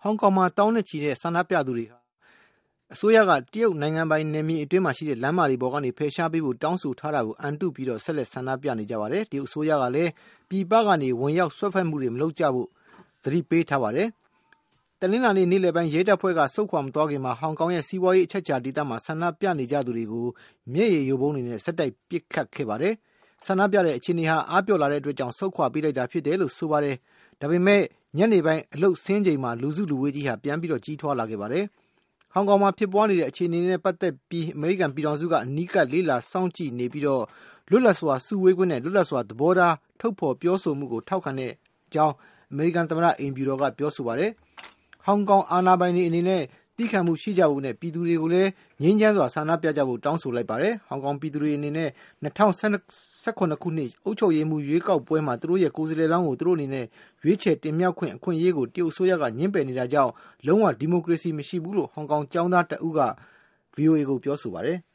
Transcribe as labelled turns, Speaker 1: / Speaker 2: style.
Speaker 1: ဟောင်ကောင်မှာတောင်းနဲ့ချီတဲ့ဆန္ဒပြသူတွေဟာအစိုးရကတရုတ်နိုင်ငံပိုင်နယ်မြေအတွင်းမှာရှိတဲ့လမ်းမတွေပေါ်ကနေဖယ်ရှားပေးဖို့တောင်းဆိုထားတာကိုအန်တုပြီးတော့ဆက်လက်ဆန္ဒပြနေကြပါတယ်။တရုတ်အစိုးရကလည်းပြည်ပကနေဝင်ရောက်ဆွဲဖက်မှုတွေမလုပ်ကြဖို့သတိပေးထားပါတယ်။တနင်္လာနေ့နေ့လယ်ပိုင်းရဲတပ်ဖွဲ့ကစုခွာမသွားခင်မှာဟောင်ကောင်ရဲ့စီးပွားရေးအချက်အခြာဒေသမှာဆန္ဒပြနေကြသူတွေကိုမျက်ရည်ယိုဗုံးတွေနဲ့ဆက်တိုက်ပစ်ခတ်ခဲ့ပါတယ်။ဆန္ဒပြတဲ့အခြေအနေဟာအားပြော့လာတဲ့အတွက်ကြောင့်ဆုတ်ခွာပေးလိုက်တာဖြစ်တယ်လို့ဆိုပါတယ်။ဒါပေမဲ့ညနေပိုင်းအလုတ်ဆင်းချိန်မှာလူစုလူဝေးကြီးဟာပြန်ပြီးတော့ကြီးထွားလာခဲ့ပါတယ်။ဟောင်ကောင်မှာဖြစ်ပွားနေတဲ့အခြေအနေနဲ့ပတ်သက်ပြီးအမေရိကန်ပြည်ထောင်စုကအနီးကပ်လေးလာစောင့်ကြည့်နေပြီးတော့လွတ်လပ်စွာစုဝေးခွင့်နဲ့လွတ်လပ်စွာသဘောထားထုတ်ဖော်ပြောဆိုမှုကိုထောက်ခံတဲ့အကြောင်းအမေရိကန်သမ္မတအိမ်ဖြူတော်ကပြောဆိုပါတယ်။ဟောင်ကောင်အာဏာပိုင်တွေအနေနဲ့တိခတ်မှုရှိကြဖို့နဲ့ပြည်သူတွေကိုလည်းငြိမ်းချမ်းစွာဆန္ဒပြကြဖို့တောင်းဆိုလိုက်ပါတယ်။ဟောင်ကောင်ပြည်သူတွေအနေနဲ့2018ခုနှစ်အုပ်ချုပ်ရေးမှူးရွေးကောက်ပွဲမှာသူတို့ရဲ့ကိုယ်စားလှယ်လောင်းကိုသူတို့အနေနဲ့ရွေးချယ်တင်မြှောက်ခွင့်အခွင့်အရေးကိုတရုတ်အစိုးရကညှင်းပယ်နေတာကြောင့်လုံးဝဒီမိုကရေစီမရှိဘူးလို့ဟောင်ကောင်ကျောင်းသားတအုပ်က VOA ကိုပြောဆိုပါတယ်။